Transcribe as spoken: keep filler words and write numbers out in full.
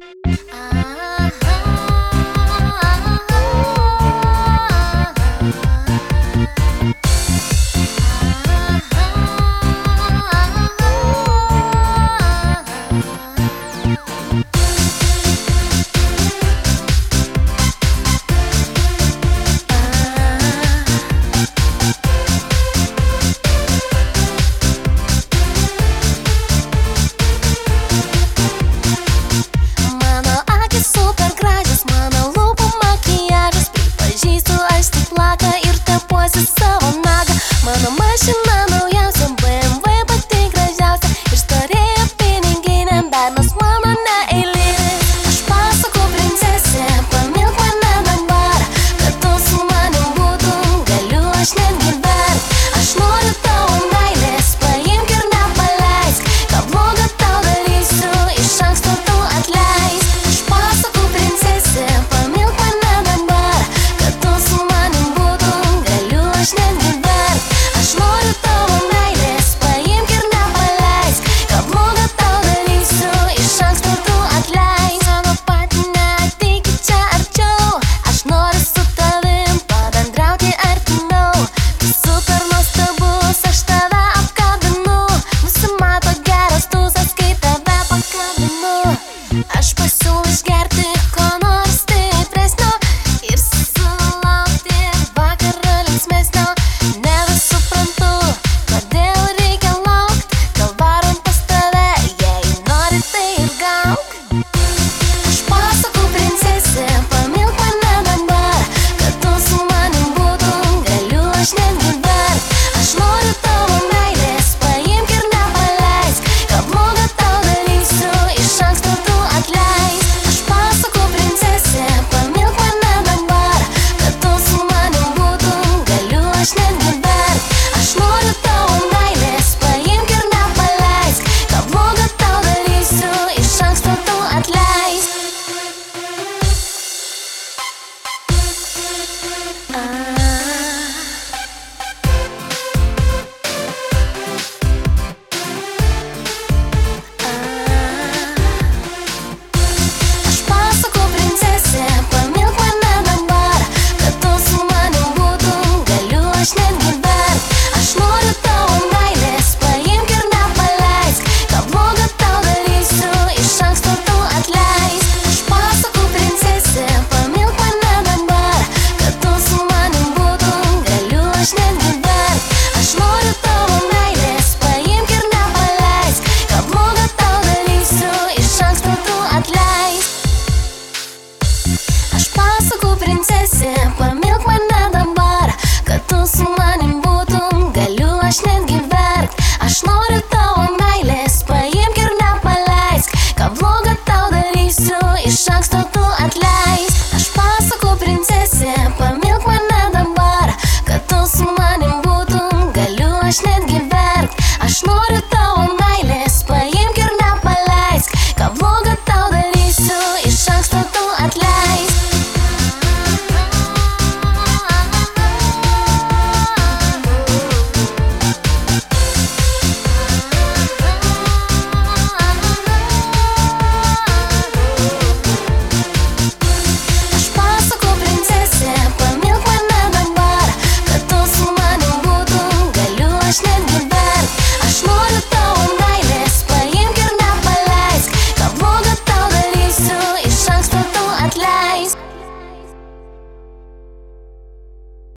Mano mašina naujausia B M W pati gražiausia. Ištorėjo piniginė, bet nors mano neeilinis. Aš pasakau princesė, pamilk mane dabar, kad tu su manim būtum, galiu aš netgi verkt. Aš noriu tavo meilės, paimk ir nepaleisk, ką bloga tau darysiu, iš anksto tu atleisk. Aš pasakau princesė, pamilk mane dabar, kad tu su manim būtum, galiu aš netgi verkt. Aš noriu tavo meilės, paimk ir nepaleisk, ką bloga tau darysiu, iš anksto tu atleisk. Savo pati neateiki čia arčiau, aš noriu su tavim pabendrauti artimiau. Tu super nuostabus, aš tave apkabinu, nusimato geras tūsas, kai tave pakabinu. Aš pasiūlau išgerti